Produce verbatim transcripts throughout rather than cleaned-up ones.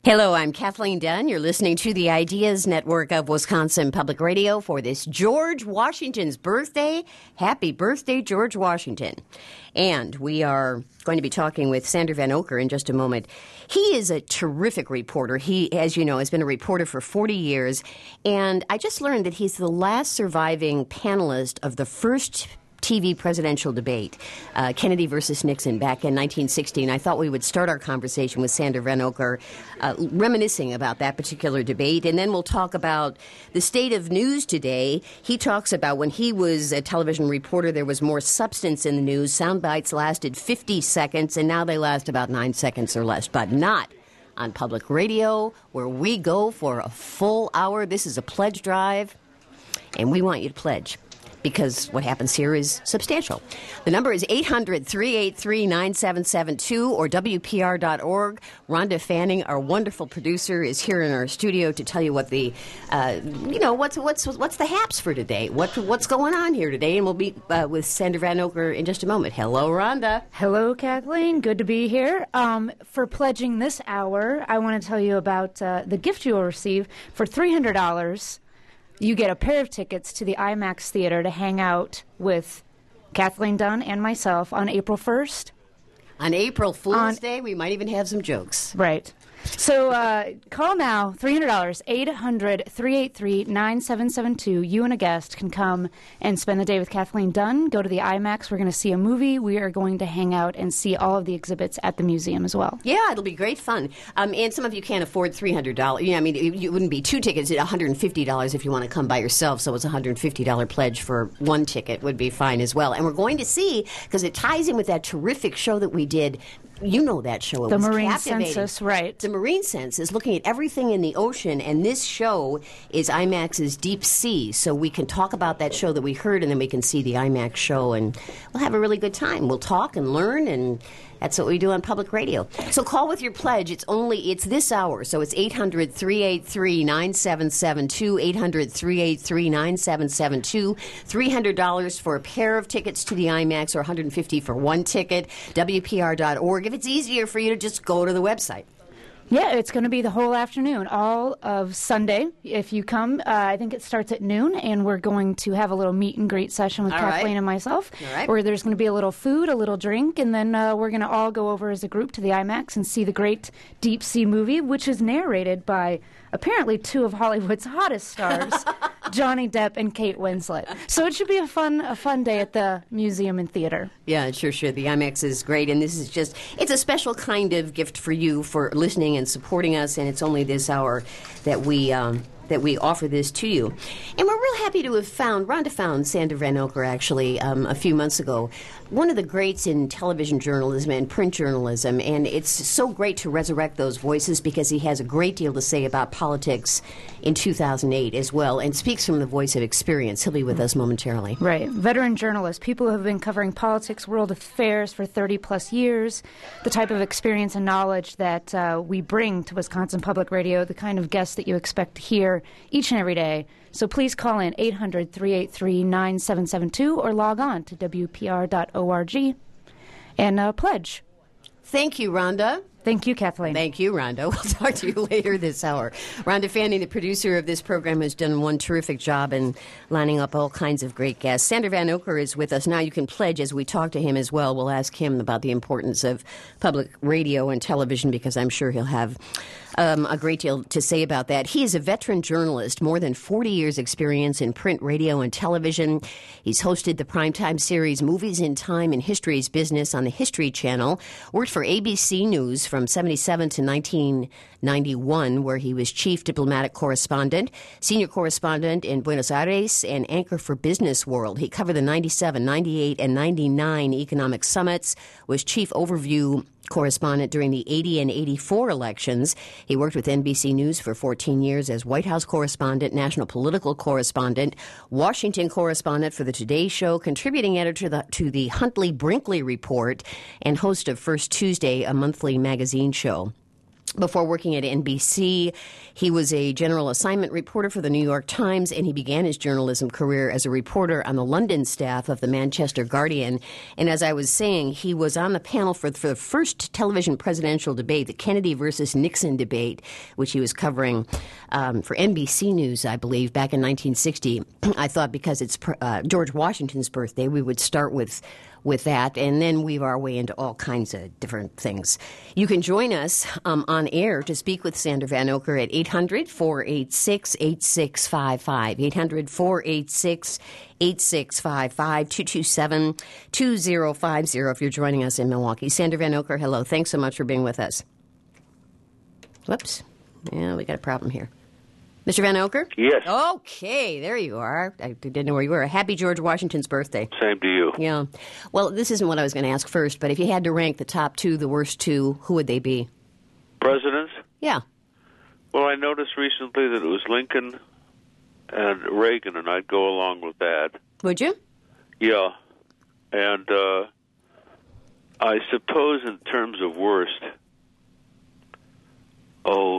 Hello, I'm Kathleen Dunn. You're listening to the Ideas Network of Wisconsin Public Radio for this George Washington's birthday. Happy birthday, George Washington. And we are going to be talking with Sander Vanocur in just a moment. He is a terrific reporter. He, as you know, has been a reporter for forty years. And I just learned that he's the last surviving panelist of the first T V presidential debate, uh, Kennedy versus Nixon, back in nineteen sixty. And I thought we would start our conversation with Sander Vanocur, uh, reminiscing about that particular debate. And then we'll talk about the state of news today. He talks about when he was a television reporter, there was more substance in the news. Sound bites lasted fifty seconds, and now they last about nine seconds or less, but not on public radio, where we go for a full hour. This is a pledge drive, and we want you to pledge, because what happens here is substantial. The number is eight hundred, three eight three, nine seven seven two or W P R dot org. Rhonda Fanning, our wonderful producer, is here in our studio to tell you what the, uh, you know, what's what's what's the haps for today, what what's going on here today, and we'll be uh, with Sander Vanocur in just a moment. Hello, Rhonda. Hello, Kathleen. Good to be here. Um, for pledging this hour, I want to tell you about uh, the gift you will receive for three hundred dollars. You get a pair of tickets to the IMAX Theater to hang out with Kathleen Dunn and myself on April first. On April Fool's on, Day, we might even have some jokes. Right. So uh, call now, three hundred dollars, eight hundred, three eight three, nine seven seven two. You and a guest can come and spend the day with Kathleen Dunn, go to the IMAX. We're going to see a movie. We are going to hang out and see all of the exhibits at the museum as well. Yeah, it'll be great fun. Um, and some of you can't afford three hundred dollars. You know, I mean, it, it wouldn't be two tickets. It's one hundred fifty dollars if you want to come by yourself. So it's a one hundred fifty dollars pledge for one ticket would be fine as well. And we're going to see, because it ties in with that terrific show that we did. You know that show. It the was Marine captivating. Census, right. The Marine Census, looking at everything in the ocean, and this show is IMAX's Deep Sea, so we can talk about that show that we heard, and then we can see the IMAX show, and we'll have a really good time. We'll talk and learn, and that's what we do on public radio. So call with your pledge. It's only, it's this hour, so it's eight hundred, three eight three, nine seven seven two, eight hundred, three eight three, nine seven seven two, three hundred dollars for a pair of tickets to the IMAX, or one hundred fifty dollars for one ticket, W P R dot org. If it's easier for you to just go to the website. Yeah, it's going to be the whole afternoon, all of Sunday. If you come, uh, I think it starts at noon, and we're going to have a little meet and greet session with all Kathleen right. and myself, all right. where there's going to be a little food, a little drink, and then uh, we're going to all go over as a group to the IMAX and see the great Deep Sea movie, which is narrated by apparently two of Hollywood's hottest stars, Johnny Depp and Kate Winslet. So it should be a fun a fun day at the museum and theater. Yeah, it sure should. The IMAX is great, and this is just, it's a special kind of gift for you for listening and supporting us, and it's only this hour that we um, that we offer this to you. And we're real happy to have found, Rhonda found Sander Vanocur actually um, a few months ago, one of the greats in television journalism and print journalism, and it's so great to resurrect those voices because he has a great deal to say about politics in two thousand eight as well, and speaks from the voice of experience. He'll be with us momentarily. Right. Veteran journalists, people who have been covering politics, world affairs for thirty plus years, the type of experience and knowledge that uh, we bring to Wisconsin Public Radio, the kind of guests that you expect to hear each and every day. So please call in eight hundred, three eight three, nine seven seven two or log on to W P R dot org and uh, pledge. Thank you, Rhonda. Thank you, Kathleen. Thank you, Rhonda. We'll talk to you later this hour. Rhonda Fanning, the producer of this program, has done one terrific job in lining up all kinds of great guests. Sander Vanocur is with us now. You can pledge as we talk to him as well. We'll ask him about the importance of public radio and television, because I'm sure he'll have um, a great deal to say about that. He is a veteran journalist, more than forty years experience in print, radio, and television. He's hosted the primetime series Movies in Time and History's Business on the History Channel, worked for A B C News from seventy-seven to nineteen ninety-one, where he was chief diplomatic correspondent, senior correspondent in Buenos Aires, and anchor for Business World. He covered the ninety-seven, ninety-eight, and ninety-nine economic summits, was chief overview correspondent during the eighty and eighty-four elections. He worked with N B C News for fourteen years as White House correspondent, national political correspondent, Washington correspondent for the Today Show, contributing editor to the, to the Huntley Brinkley Report, and host of First Tuesday, a monthly magazine show. Before working at N B C, he was a general assignment reporter for the New York Times, and he began his journalism career as a reporter on the London staff of the Manchester Guardian. And as I was saying, he was on the panel for, for the first television presidential debate, the Kennedy versus Nixon debate, which he was covering um, for N B C News, I believe, back in nineteen sixty. I thought because it's uh, George Washington's birthday, we would start with with that, and then weave our way into all kinds of different things. You can join us um, on air to speak with Sander Vanocur at eight hundred, four eight six, eight six five five, eight hundred, four eight six, eight six five five, two two seven, two zero five zero if you're joining us in Milwaukee. Sander Vanocur, hello. Thanks so much for being with us. Whoops. Yeah, we got a problem here. Mister Vanocur? Yes. Okay, there you are. I didn't know where you were. Happy George Washington's birthday. Same to you. Yeah. Well, this isn't what I was going to ask first, but if you had to rank the top two, the worst two, who would they be? Presidents? Yeah. Well, I noticed recently that it was Lincoln and Reagan, and I'd go along with that. Would you? Yeah. And uh, I suppose in terms of worst, oh...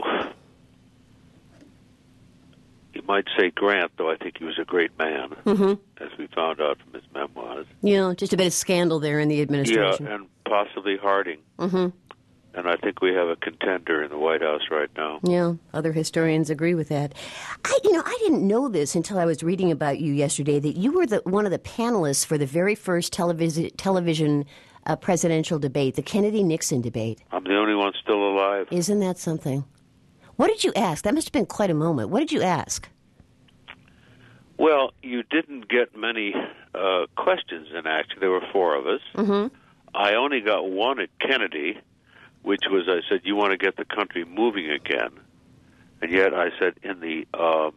you might say Grant, though I think he was a great man, mm-hmm. as we found out from his memoirs. Yeah, just a bit of scandal there in the administration. Yeah, and possibly Harding. Mm-hmm. And I think we have a contender in the White House right now. Yeah, other historians agree with that. I, you know, I didn't know this until I was reading about you yesterday, that you were the, one of the panelists for the very first television, television uh, presidential debate, the Kennedy-Nixon debate. I'm the only one still alive. Isn't that something? What did you ask? That must have been quite a moment. What did you ask? Well, you didn't get many uh, questions, and actually there were four of us. Mm-hmm. I only got one at Kennedy, which was, I said, you want to get the country moving again. And yet I said in the uh,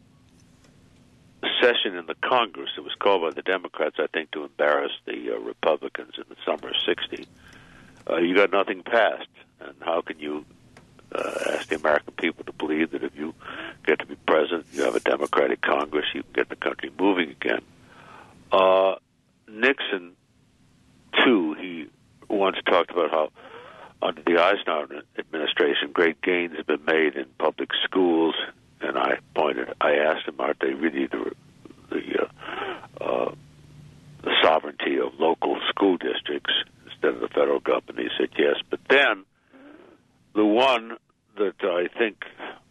session in the Congress, it was called by the Democrats, I think, to embarrass the uh, Republicans in the summer of sixty, uh, you got nothing passed. And how can you Uh, ask the American people to believe that if you get to be president, you have a Democratic Congress, you can get the country moving again. Uh, Nixon, too, he once talked about how under the Eisenhower administration, great gains have been made in public schools, and I pointed, I asked him, aren't they really the, the, uh, uh, the sovereignty of local school districts instead of the federal government? He said yes, but then the one that I think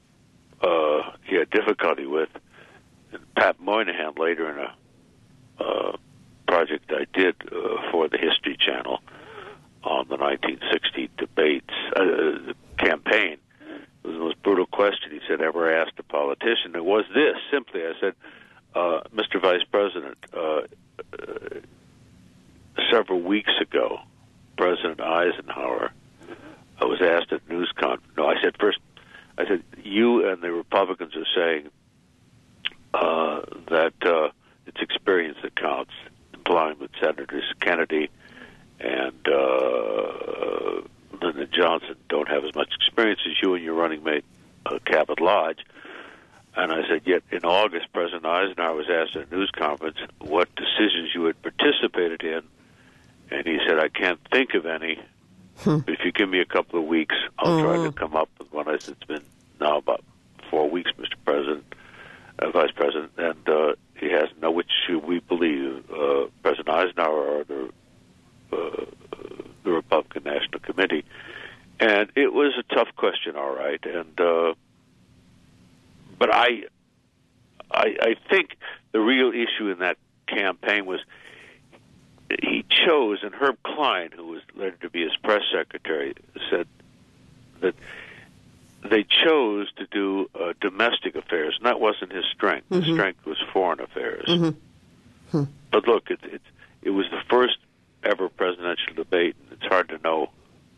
uh, he had difficulty with, and Pat Moynihan later in a uh, project I did uh, for the History Channel on the nineteen sixty debates, uh, campaign, it was the most brutal question he said ever asked a politician. It was this, simply, I said, uh, Mister Vice President, uh, uh, several weeks ago, President Eisenhower I was asked at news conference. No, I said first. I said you and the Republicans are saying uh, that uh, it's experience that counts, implying that Senators Kennedy and uh, Lyndon Johnson don't have as much experience as you and your running mate, uh, Cabot Lodge. And I said, yet in August, President Eisenhower was asked at a news conference what decisions you had participated in, and he said, I can't think of any. Hmm. If you give me a couple of weeks, I'll mm. try to come up with one. I said, it's been now about four weeks, Mister President, uh, Vice President, and uh, he hasn't. Now, which should we believe, uh, President Eisenhower or the, uh, the Republican National Committee? And it was a tough question, all right. And uh, but I, I, I think the real issue in that campaign was he chose, and Herb Klein, who was later to be his press secretary, said that they chose to do uh, domestic affairs, and that wasn't his strength. Mm-hmm. His strength was foreign affairs. Mm-hmm. Hmm. But look, it, it, it was the first ever presidential debate, and it's hard to know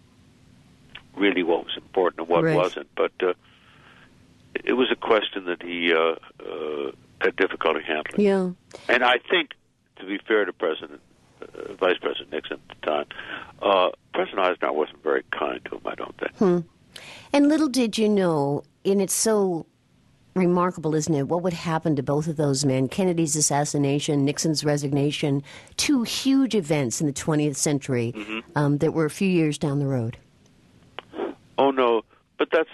really what was important and what right. wasn't. But uh, it was a question that he uh, uh, had difficulty handling. Yeah. And I think, to be fair to President Uh, Vice President Nixon at the time, uh, President Eisenhower wasn't very kind to him, I don't think. Hmm. And little did you know, and it's so remarkable, isn't it, what would happen to both of those men, Kennedy's assassination, Nixon's resignation, two huge events in the twentieth century mm-hmm. um, that were a few years down the road. Oh, no, but that's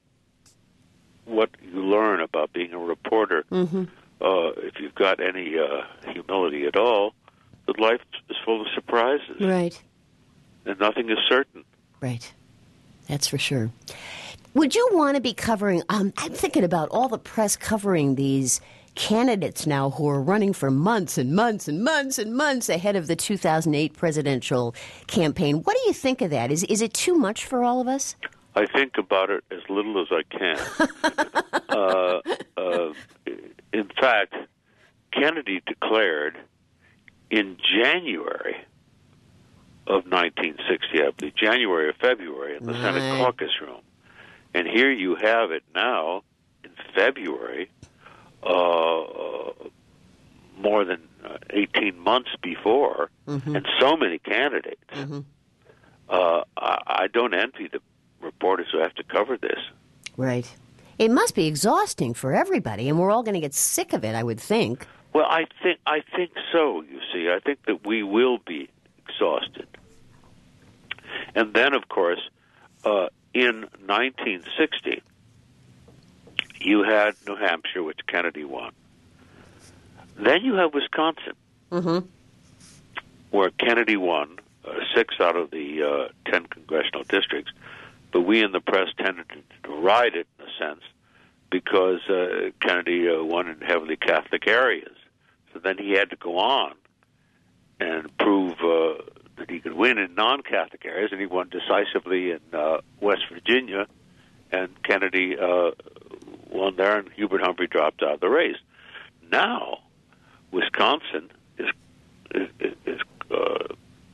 what you learn about being a reporter. Mm-hmm. Uh, if you've got any uh, humility at all, that life is full of surprises. Right. And nothing is certain. Right. That's for sure. Would you want to be covering, um, I'm thinking about all the press covering these candidates now who are running for months and months and months and months ahead of the two thousand eight presidential campaign. What do you think of that? Is is it too much for all of us? I think about it as little as I can. uh, uh, in fact, Kennedy declared in January of nineteen sixty, I believe, January or February, in the right. Senate caucus room. And here you have it now in February, uh, more than uh, eighteen months before, mm-hmm. and so many candidates. Mm-hmm. Uh, I, I don't envy the reporters who have to cover this. Right. It must be exhausting for everybody, and we're all going to get sick of it, I would think. Well, I think I think so, you see. I think that we will be exhausted. And then, of course, uh, in nineteen sixty, you had New Hampshire, which Kennedy won. Then you have Wisconsin, mm-hmm. where Kennedy won uh, six out of the uh, ten congressional districts. But we in the press tended to deride it, in a sense, because uh, Kennedy uh, won in heavily Catholic areas. So then he had to go on and prove uh, that he could win in non-Catholic areas, and he won decisively in uh, West Virginia, and Kennedy uh, won there, and Hubert Humphrey dropped out of the race. Now, Wisconsin is, is, is uh,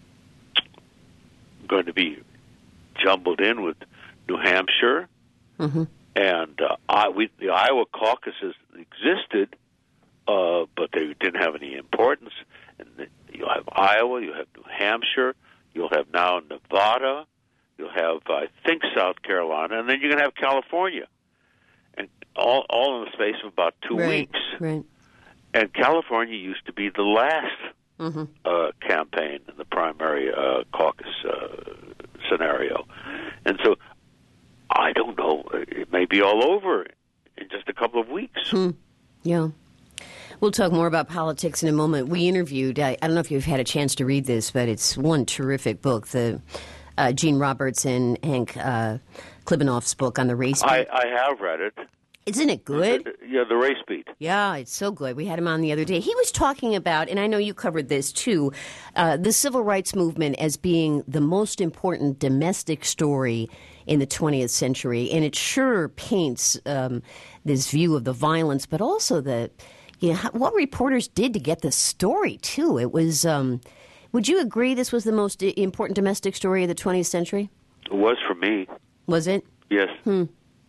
going to be jumbled in with New Hampshire, mm-hmm. and uh, I, we, the Iowa caucuses existed, uh, but they didn't have any importance. And the, you'll have Iowa, you'll have New Hampshire, you'll have now Nevada, you'll have, I think, South Carolina, and then you're going to have California, and all all in the space of about two right, weeks. Right. And California used to be the last mm-hmm. uh, campaign in the primary uh, caucus uh, scenario. And so I don't know. It may be all over in just a couple of weeks. Hmm. Yeah. We'll talk more about politics in a moment. We interviewed, I, I don't know if you've had a chance to read this, but it's one terrific book, the uh, Gene Roberts and Hank uh, Klibanoff's book on the race beat. I, I have read it. Isn't it good? Yeah, the race beat. Yeah, it's so good. We had him on the other day. He was talking about, and I know you covered this too, uh, the civil rights movement as being the most important domestic story in the twentieth century. And it sure paints um, this view of the violence, but also the, you know, what reporters did to get the story too. It was, um, would you agree this was the most important domestic story of the twentieth century? It was for me. Was it? Yes. Hmm.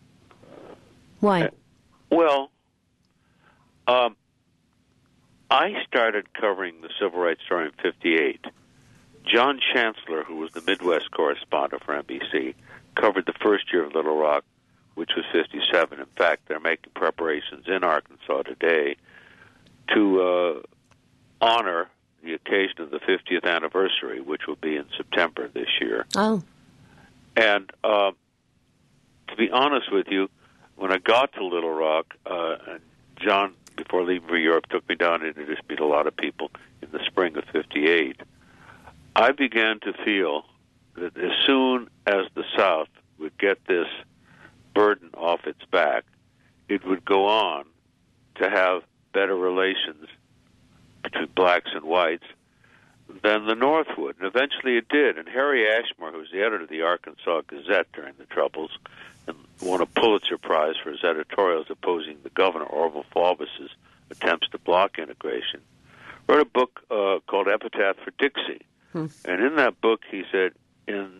Why? Uh, well, um, I started covering the civil rights story in fifty-eight. John Chancellor, who was the Midwest correspondent for N B C, covered the first year of Little Rock, which was fifty-seven. In fact, they're making preparations in Arkansas today to uh, honor the occasion of the fiftieth anniversary, which will be in September this year. Oh. And uh, to be honest with you, when I got to Little Rock, uh, and John, before leaving for Europe, took me down and introduced me to a lot of people in the spring of fifty-eight, I began to feel that as soon as the South would get this burden off its back, it would go on to have better relations between blacks and whites than the North would. And eventually it did. And Harry Ashmore, who was the editor of the Arkansas Gazette during the Troubles, and won a Pulitzer Prize for his editorials opposing the governor, Orville Faubus's attempts to block integration, wrote a book uh, called Epitaph for Dixie. Hmm. And in that book he said, in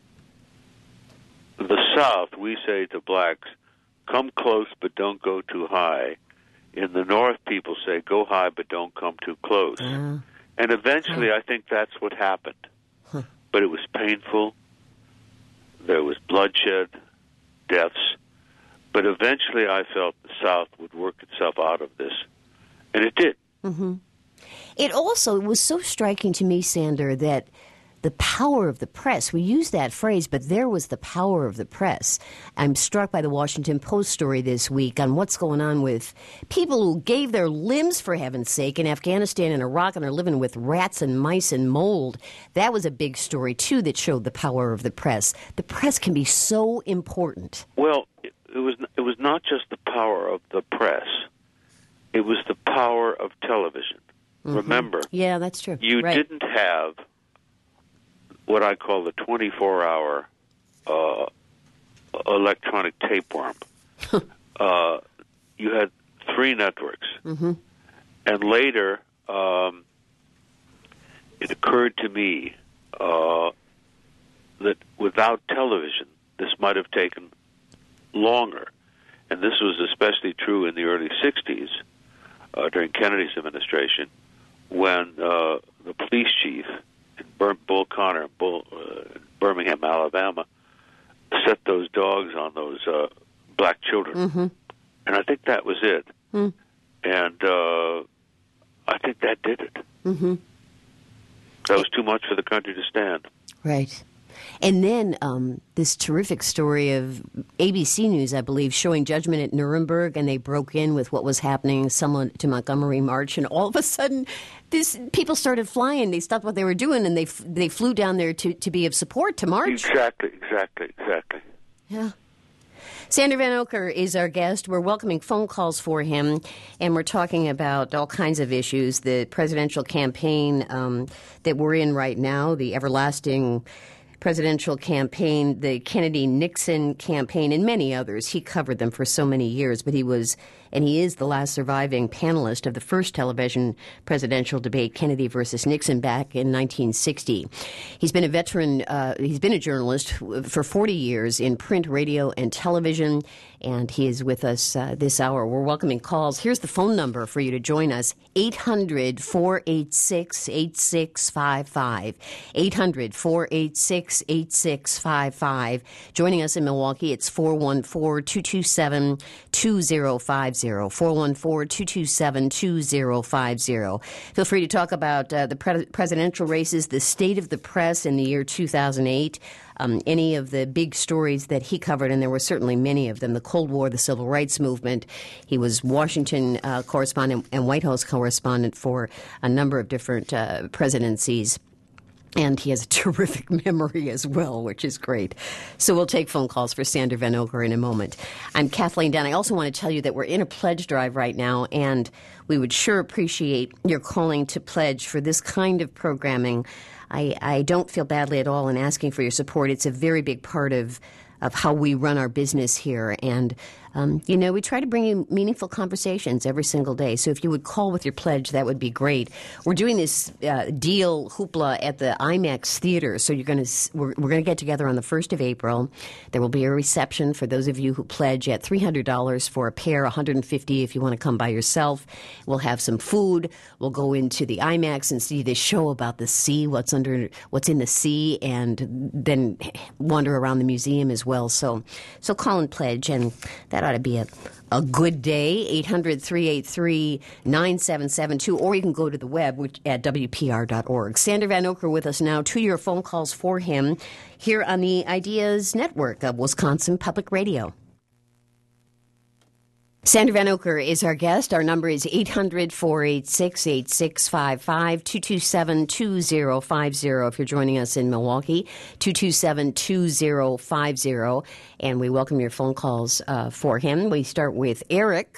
the South, we say to blacks, come close but don't go too high. In the North, people say, go high but don't come too close. Uh, and eventually huh. I think that's what happened. Huh. But it was painful. There was bloodshed, deaths, but eventually I felt the South would work itself out of this, and it did. Mm-hmm. It also was so striking to me, Sander, that the power of the press. We use that phrase, but there was the power of the press. I'm struck by the Washington Post story this week on what's going on with people who gave their limbs, for heaven's sake, in Afghanistan and Iraq, and are living with rats and mice and mold. That was a big story, too, that showed the power of the press. The press can be so important. Well, it, it was it was not just the power of the press. It was the power of television. Mm-hmm. Remember, yeah, that's true. You right. didn't have what I call the twenty-four hour uh, electronic tapeworm. uh, you had three networks. Mm-hmm. And later, um, it occurred to me uh, that without television, this might have taken longer. And this was especially true in the early sixties, uh, during Kennedy's administration, when uh, the police chief, in Bir- Bull Connor, in Bull, uh, Birmingham, Alabama, set those dogs on those uh, black children. Mm-hmm. And I think that was it. Mm. And uh, I think that did it. Mm-hmm. That was too much for the country to stand. Right. And then um, this terrific story of A B C News, I believe, showing judgment at Nuremberg, and they broke in with what was happening somewhat to Montgomery March, and all of a sudden, this people started flying. They stopped what they were doing, and they f- they flew down there to, to be of support to march. Exactly, exactly, exactly. Yeah. Sander Vanocur is our guest. We're welcoming phone calls for him, and we're talking about all kinds of issues. The presidential campaign um, that we're in right now, the everlasting presidential campaign, the Kennedy-Nixon campaign, and many others. He covered them for so many years, but he was, and he is the last surviving panelist of the first television presidential debate, Kennedy versus Nixon, back in nineteen sixty. He's been a veteran, uh, he's been a journalist for forty years in print, radio, and television, and he is with us uh, this hour. We're welcoming calls. Here's the phone number for you to join us, eight hundred, four eight six, eight six five five, eight hundred, four eight six, eight six five five. Joining us in Milwaukee, it's four one four, two two seven, two zero five zero, four one four, two two seven, two zero five zero. Feel free to talk about uh, the pre- presidential races, the state of the press in the year two thousand eight, um, any of the big stories that he covered, and there were certainly many of them, the Cold War, the Civil Rights Movement. He was Washington uh, correspondent and White House correspondent for a number of different uh, presidencies. And he has a terrific memory as well, which is great. So we'll take phone calls for Sander Vanocur in a moment. I'm Kathleen Dunn. I also want to tell you that we're in a pledge drive right now, and we would sure appreciate your calling to pledge for this kind of programming. I, I don't feel badly at all in asking for your support. It's a very big part of of how we run our business here. And, um, you know, we try to bring you meaningful conversations every single day. So if you would call with your pledge, that would be great. We're doing this uh, deal hoopla at the IMAX Theater. So you're going to we're, we're going to get together on the first of April. There will be a reception for those of you who pledge at three hundred dollars for a pair, one hundred fifty dollars if you want to come by yourself. We'll have some food. We'll go into the IMAX and see this show about the sea, what's under, what's in the sea, and then wander around the museum as well. So, so call and pledge, and that ought to be a, a good day. eight hundred, three eight three, nine seven seven two, or you can go to the web which, at W P R dot org. Sander Vanocur with us now. Two your phone calls for him here on the Ideas Network of Wisconsin Public Radio. Sander Vanocur is our guest. Our number is eight hundred, four eight six, eight six five five, two two seven, two zero five zero if you're joining us in Milwaukee, two two seven, two zero five zero. And we welcome your phone calls uh, for him. We start with Eric.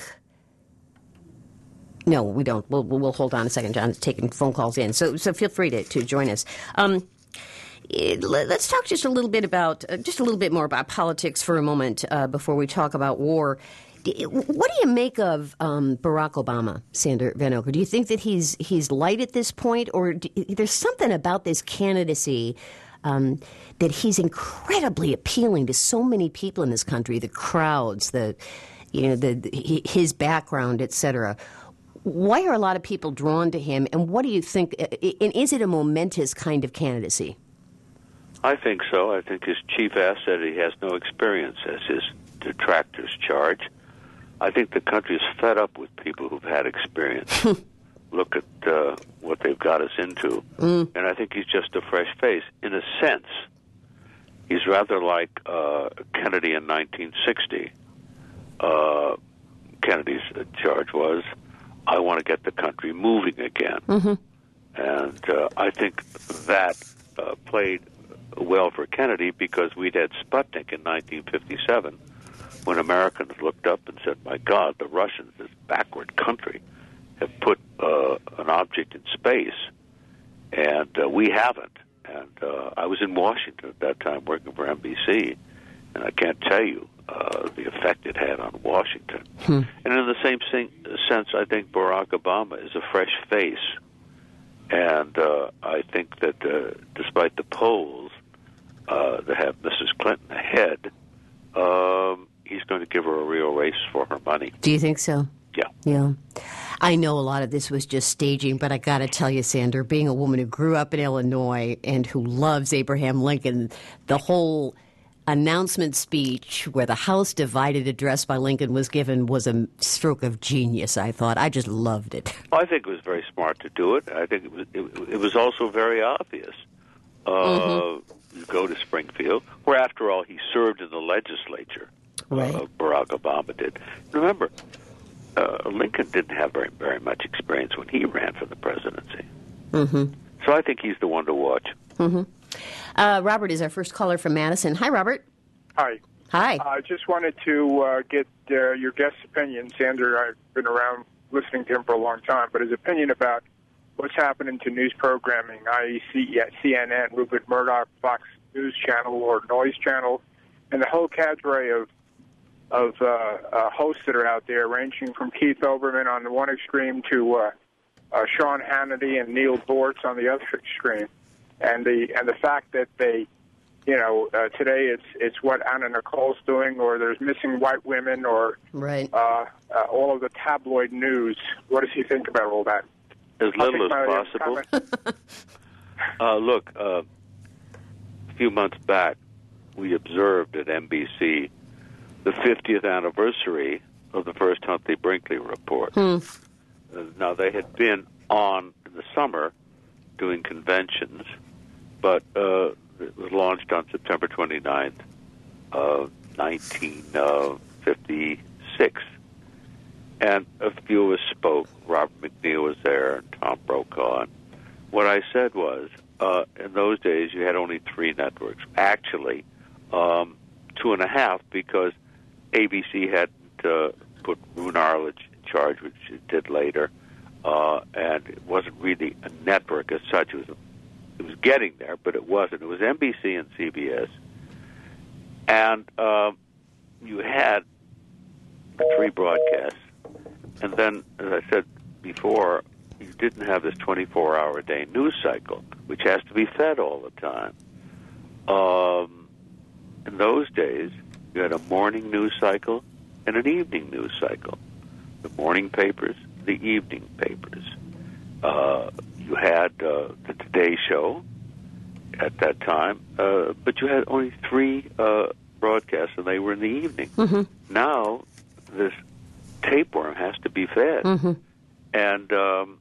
No, we don't. We'll, we'll hold on a second. John's taking phone calls in. So so feel free to, to join us. Um, it, let's talk just a little bit about, uh, just a little bit more about politics for a moment uh, before we talk about war. What do you make of um, Barack Obama, Sander Vanocur? Do you think that he's he's light at this point, or do, there's something about this candidacy um, that he's incredibly appealing to so many people in this country, the crowds, the you know the his background, et cetera. Why are a lot of people drawn to him, and what do you think? And is it a momentous kind of candidacy? I think so. I think his chief asset, he has no experience, as his detractors charge. I think the country is fed up with people who've had experience. look at uh, what they've got us into. Mm. And I think he's just a fresh face. In a sense, he's rather like uh, Kennedy in nineteen sixty. Uh, Kennedy's charge was, I want to get the country moving again. Mm-hmm. And uh, I think that uh, played well for Kennedy because we'd had Sputnik in nineteen fifty-seven when Americans looked up and said, my God, the Russians, this backward country, have put uh, an object in space, and uh, we haven't. And uh, I was in Washington at that time working for N B C, and I can't tell you uh, the effect it had on Washington. Hmm. And in the same thing, sense, I think Barack Obama is a fresh face. And uh, I think that uh, despite the polls uh, that have Missus Clinton ahead, um, he's going to give her a real race for her money. Do you think so? Yeah. Yeah. I know a lot of this was just staging, but I got to tell you, Sandra, being a woman who grew up in Illinois and who loves Abraham Lincoln, the whole announcement speech where the House divided address by Lincoln was given was a stroke of genius, I thought. I just loved it. I think it was very smart to do it. I think it was, it, it was also very obvious. Uh, mm-hmm. You go to Springfield, where, after all, he served in the legislature. Right. Uh, Barack Obama did. Remember, uh, Lincoln didn't have very, very much experience when he ran for the presidency. Mm-hmm. So I think he's the one to watch. Mm-hmm. Uh, Robert is our first caller from Madison. Hi, Robert. Hi. Hi. I uh, just wanted to uh, get uh, your guest's opinion. Sandra, I've been around listening to him for a long time, but his opinion about what's happening to news programming, that is. C N N, Rupert Murdoch, Fox News Channel, or Noise Channel, and the whole cadre of of uh, uh, hosts that are out there, ranging from Keith Olbermann on the one extreme to uh, uh, Sean Hannity and Neil Bortz on the other extreme, and the and the fact that they, you know, uh, today it's it's what Anna Nicole's doing, or there's missing white women, or right. uh, uh, all of the tabloid news. What does he think about all that? As little as possible. uh, look, uh, a few months back, we observed at N B C the fiftieth anniversary of the first Huntley Brinkley report. Hmm. Uh, now, they had been on in the summer doing conventions, but uh, it was launched on September twenty-ninth, uh, nineteen fifty-six. And a few of us spoke. Robert McNeil was there, and Tom Brokaw. And what I said was, uh, in those days, you had only three networks. Actually, um, two and a half, because A B C hadn't uh, put Roone Arledge in charge, which it did later, uh, and it wasn't really a network as such. It was, it was getting there, but it wasn't. It was N B C and C B S. And uh, you had three broadcasts. And then, as I said before, you didn't have this twenty-four hour a day news cycle, which has to be fed all the time. Um, in those days, you had a morning news cycle and an evening news cycle. The morning papers, the evening papers. Uh, you had uh, the Today Show at that time, uh, but you had only three uh, broadcasts, and they were in the evening. Mm-hmm. Now, this tapeworm has to be fed, mm-hmm. and um,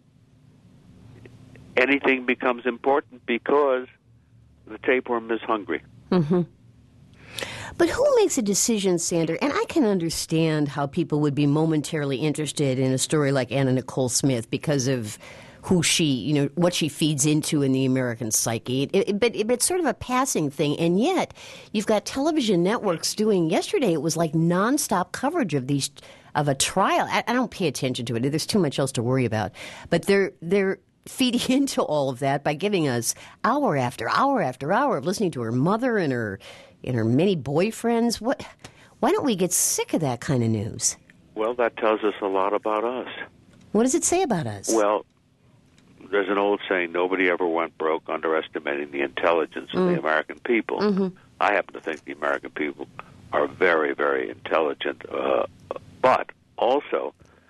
anything becomes important because the tapeworm is hungry. Mm-hmm. But who makes a decision, Sandra? And I can understand how people would be momentarily interested in a story like Anna Nicole Smith because of who she, you know, what she feeds into in the American psyche. It, it, but it, it's sort of a passing thing. And yet, you've got television networks doing, yesterday it was like nonstop coverage of these, of a trial. I, I don't pay attention to it. There's too much else to worry about. But they're, they're feeding into all of that by giving us hour after hour after hour of listening to her mother and her, and her many boyfriends. What? Why don't we get sick of that kind of news? Well, that tells us a lot about us. What does it say about us? Well, there's an old saying, nobody ever went broke underestimating the intelligence of mm. the American people. Mm-hmm. I happen to think the American people are very, very intelligent. Uh, but also,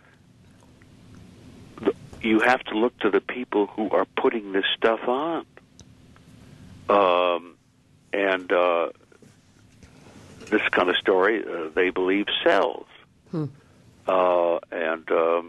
you have to look to the people who are putting this stuff on. Um, and uh, this kind of story, uh, they believe, sells. Hmm. Uh, and um,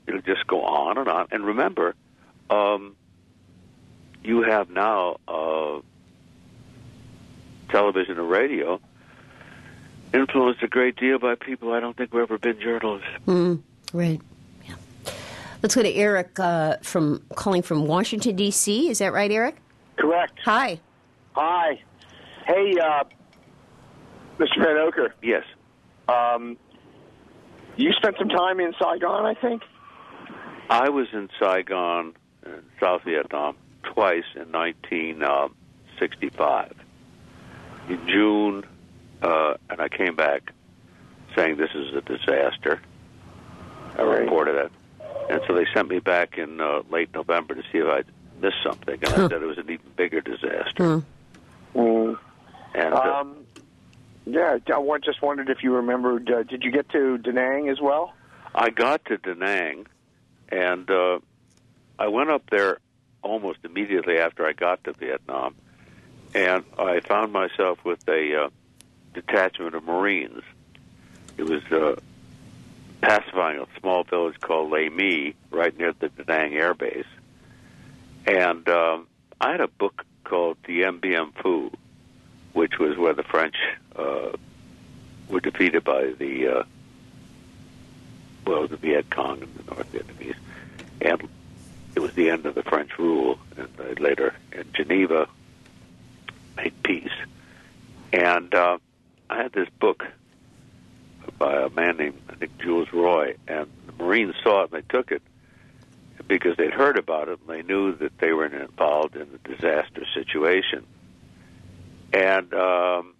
it'll just go on and on. And remember, um, you have now uh, television and radio influenced a great deal by people I don't think have ever been journalists. Mm, right. Yeah. Let's go to Eric uh, from calling from Washington, D C Is that right, Eric? Correct. Hi. Hi. Hey, uh, Mister Van Oker. Yes. Um, you spent some time in Saigon, I think? I was in Saigon, in South Vietnam, twice in nineteen sixty-five. In June, uh, and I came back saying this is a disaster. I Right. reported it. And so they sent me back in uh, late November to see if I'd missed something, and I said it was an even bigger disaster. Mm. And uh, Um, yeah, I wa- just wondered if you remembered, uh, did you get to Da Nang as well? I got to Da Nang, and uh, I went up there almost immediately after I got to Vietnam, and I found myself with a uh, detachment of Marines. It was uh, pacifying a small village called Lay Mi, right near the Da Nang Air Base. And um, I had a book called Dien Bien Phu, which was where the French uh, were defeated by the, uh, well, the Viet Cong and the North Vietnamese. And it was the end of the French rule, and they later, in Geneva, made peace. And uh, I had this book by a man named, I think, Jules Roy, and the Marines saw it and they took it because they'd heard about it and they knew that they were involved in a disaster situation. And um,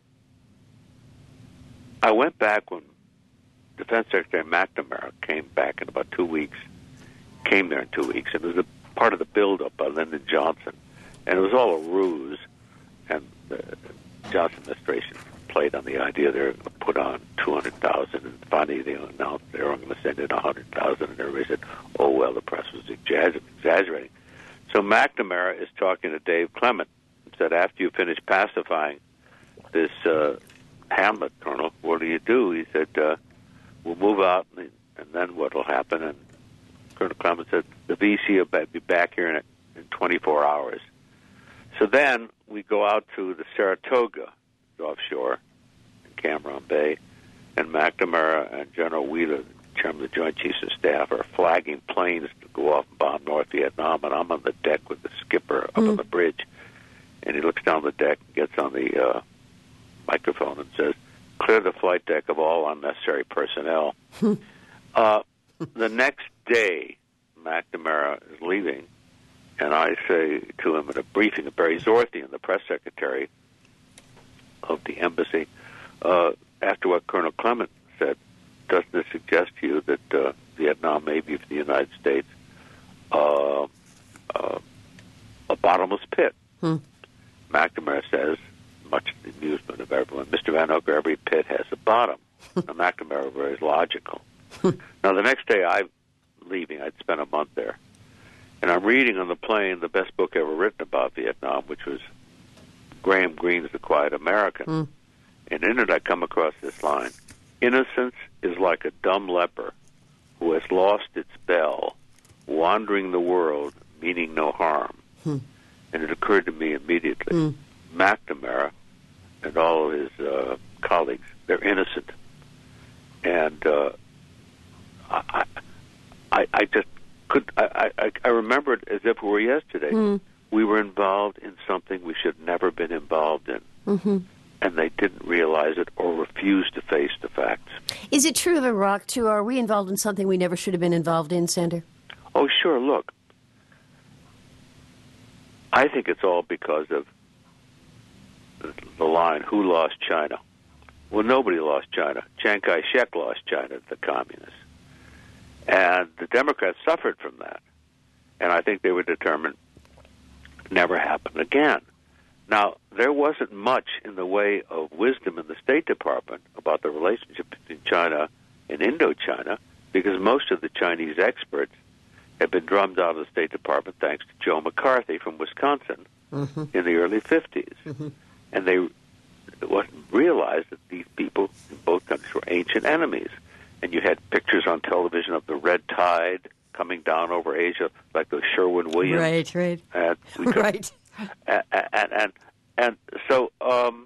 I went back when Defense Secretary McNamara came back in about two weeks, came there in two weeks, and it was a part of the build-up by Lyndon Johnson. And it was all a ruse, and the Johnson administration played on the idea they were going to put on two hundred thousand, and finally they announced they were going to send in one hundred thousand, and everybody said, oh, well, the press was exaggerating. So McNamara is talking to Dave Clement and said, after you finish pacifying this uh, hamlet, Colonel, what do you do? He said, uh, we'll move out, and, and then what will happen? And Colonel Clement said, the V C will be back here in, in twenty-four hours. So then we go out to the Saratoga offshore in Cam Bay, and McNamara and General Wheeler, chairman of the Joint Chiefs of Staff, are flagging planes to go off and bomb North Vietnam, and I'm on the deck with the skipper up mm. on the bridge, and he looks down the deck and gets on the uh, microphone and says, clear the flight deck of all unnecessary personnel. uh, the next day, McNamara is leaving, and I say to him at a briefing, Barry Zorthian, the press secretary of the embassy, uh, after what Colonel Clement said, doesn't it suggest to you that uh, Vietnam may be for the United States uh, uh, a bottomless pit? Hmm. McNamara says, much to the amusement of everyone, Mister Van Oker, every pit has a bottom. Now, McNamara was logical. Now, the next day I'm leaving. I'd spent a month there. And I'm reading on the plane the best book ever written about Vietnam, which was Graham Greene's The Quiet American. Mm. And in it I come across this line, innocence is like a dumb leper who has lost its bell, wandering the world, meaning no harm. Mm. And it occurred to me immediately, Mm. McNamara and all of his uh, colleagues, they're innocent. And uh, I, I, I just could, I, I, I remember it as if it were yesterday. Mm. We were involved in something we should never been involved in. Mm-hmm. And they didn't realize it or refused to face the facts. Is it true of Iraq, too? Are we involved in something we never should have been involved in, Sander? Oh, sure, look. I think it's all because of the line, who lost China? Well, nobody lost China. Chiang Kai-shek lost China to the communists. And the Democrats suffered from that. And I think they were determined never happen again. Now, there wasn't much in the way of wisdom in the State Department about the relationship between China and Indochina, because most of the Chinese experts had been drummed out of the State Department thanks to Joe McCarthy from Wisconsin mm-hmm. in the early fifties. Mm-hmm. And they it wasn't realized that these people in both countries were ancient enemies. And you had pictures on television of the red tide coming down over Asia, like the Sherwin-Williams. Right, right. And we could, right. And, and, and, and so, um,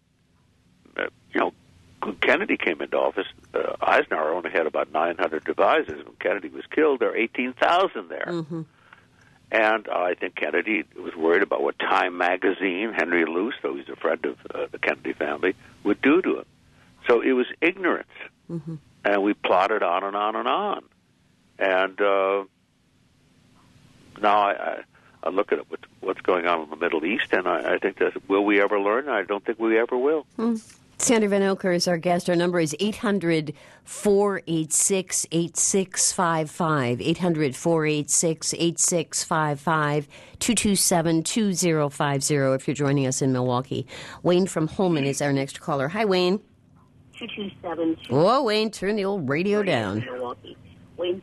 you know, when Kennedy came into office, uh, Eisenhower only had about nine hundred devices. When Kennedy was killed, there were eighteen thousand there. Mm-hmm. And uh, I think Kennedy was worried about what Time magazine, Henry Luce, though he's a friend of uh, the Kennedy family, would do to him. So it was ignorance. Mm-hmm. And we plotted on and on and on. And uh, now I, I, I look at what, what's going on in the Middle East, and I, I think that will we ever learn? I don't think we ever will. Mm. Sander Van Oker is our guest. Our number is eight hundred, four eight six, eight six five five, eight hundred, four eight six, eight six five five, two two seven, two zero five zero if you're joining us in Milwaukee. Wayne from Holman is our next caller. Hi, Wayne. two two seven. Whoa, Wayne, turn the old radio down. Milwaukee. Wayne.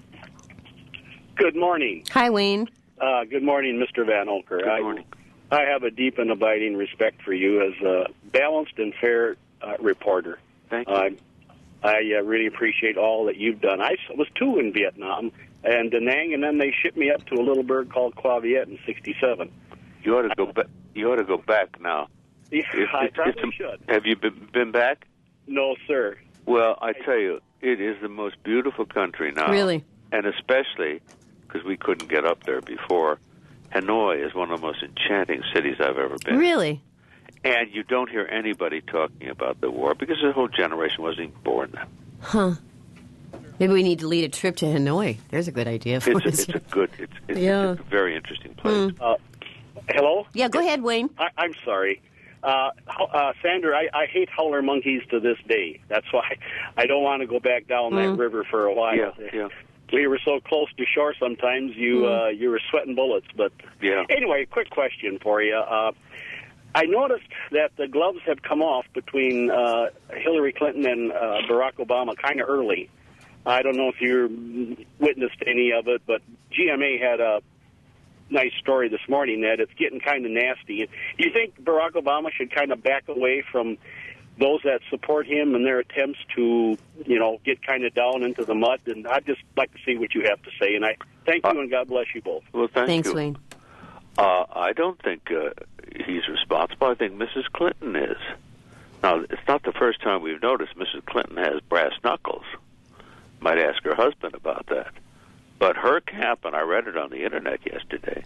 Good morning. Hi, Wayne. Uh, good morning, Mister Van Oker. Good morning. I, I have a deep and abiding respect for you as a balanced and fair uh, reporter. Thank you. Uh, I uh, really appreciate all that you've done. I was two in Vietnam and Da Nang, and then they shipped me up to a little bird called Quaviet in sixty-seven. You ought to go back. You ought to go back now. Yeah, It's- I it's- probably it's a- should. Have you been, been back? No, sir. Well, I tell you, it is the most beautiful country now. Really? And especially because we couldn't get up there before. Hanoi is one of the most enchanting cities I've ever been. Really? And you don't hear anybody talking about the war because the whole generation wasn't even born then. Huh. Maybe we need to lead a trip to Hanoi. There's a good idea for It's a, us. it's a good, it's, it's, Yeah. it's a very interesting place. Hmm. Uh, hello? Yeah, go ahead, Wayne. I, I'm sorry. Uh, uh, Sander, I, I hate howler monkeys to this day. That's why I don't want to go back down that Mm. river for a while. Yeah, yeah. We were so close to shore sometimes you Mm. uh, you were sweating bullets. But Yeah. anyway, quick question for you. Uh, I noticed that the gloves have come off between uh, Hillary Clinton and uh, Barack Obama kind of early. I don't know if you witnessed any of it, but G M A had a nice story this morning that it's getting kind of nasty. Do you think Barack Obama should kind of back away from those that support him and their attempts to, you know, get kind of down into the mud? And I'd just like to see what you have to say. And I thank you, and God bless you both. Well, thank Thanks, you. Wayne. Uh, I don't think uh, he's responsible. I think Missus Clinton is. Now, it's not the first time we've noticed Missus Clinton has brass knuckles. Might ask her husband about that. But her camp, and I read it on the Internet yesterday,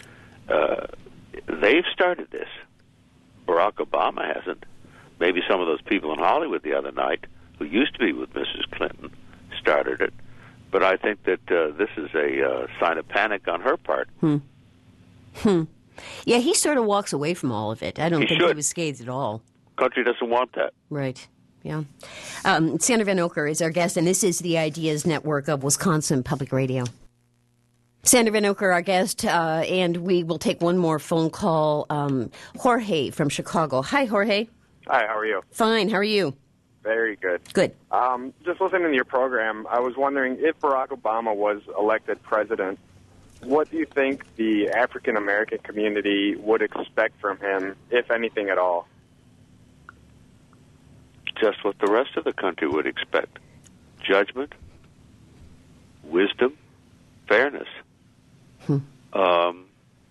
uh, they've started this. Barack Obama hasn't. Maybe some of those people in Hollywood the other night who used to be with Missus Clinton started it. But I think that uh, this is a uh, sign of panic on her part. Hmm. Hmm. Yeah, he sort of walks away from all of it. I don't He think he should. was scathed at all. Country doesn't want that. Right. Yeah. Um, Sander Van Oker is our guest, and this is the Ideas Network of Wisconsin Public Radio. Sander Van Oker, our guest, uh, and we will take one more phone call. Um, Jorge from Chicago. Hi, Jorge. Hi, how are you? Fine. How are you? Very good. Good. Um, just listening to your program, I was wondering if Barack Obama was elected president, what do you think the African American community would expect from him, if anything at all? Just what the rest of the country would expect. Judgment, wisdom, fairness. Hmm. Um,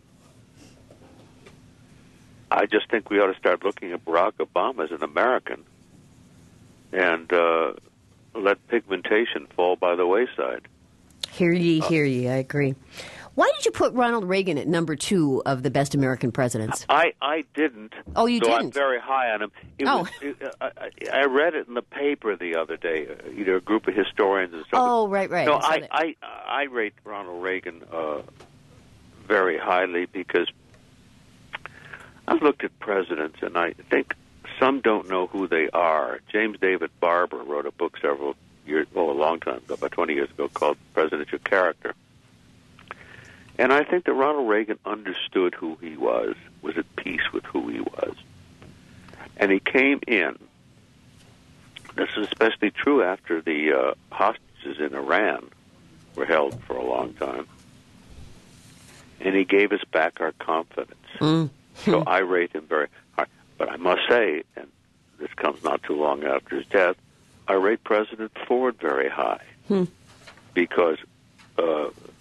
I just think we ought to start looking at Barack Obama as an American and uh, let pigmentation fall by the wayside. Hear ye, hear ye. I agree. Why did you put Ronald Reagan at number two of the best American presidents? I, I didn't. Oh, you so didn't? I'm very high on him. It Oh. was, it, I, I I read it in the paper the other day, uh, either a group of historians or something. Oh, right, right. No, I saw I, that. I, I rate Ronald Reagan uh, very highly because I've looked at presidents and I think some don't know who they are. James David Barber wrote a book several years, well, a long time ago, about twenty years ago, called Presidential Character. And I think that Ronald Reagan understood who he was, was at peace with who he was. And he came in. This is especially true after the uh, hostages in Iran were held for a long time. And he gave us back our confidence. Mm. So I rate him very high. But I must say, and this comes not too long after his death, I rate President Ford very high. Hmm. Because uh,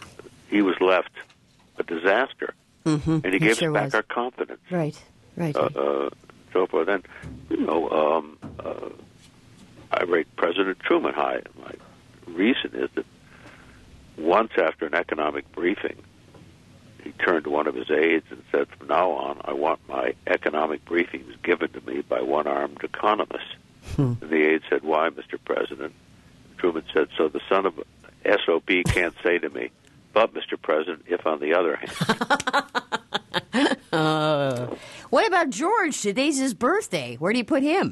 he was left a disaster, mm-hmm. and he, he gave sure us back was. our confidence. Right, right. Uh, uh, so forth. Then, you know, um, uh, I rate President Truman high. My reason is that once after an economic briefing, he turned to one of his aides and said, "From now on, I want my economic briefings given to me by one-armed economists." Hmm. And the aide said, "Why, Mister President?" Truman said, "So the son of S O B can't say to me, 'But, Mister President, if on the other hand.'" uh, what about George? Today's his birthday. Where do you put him?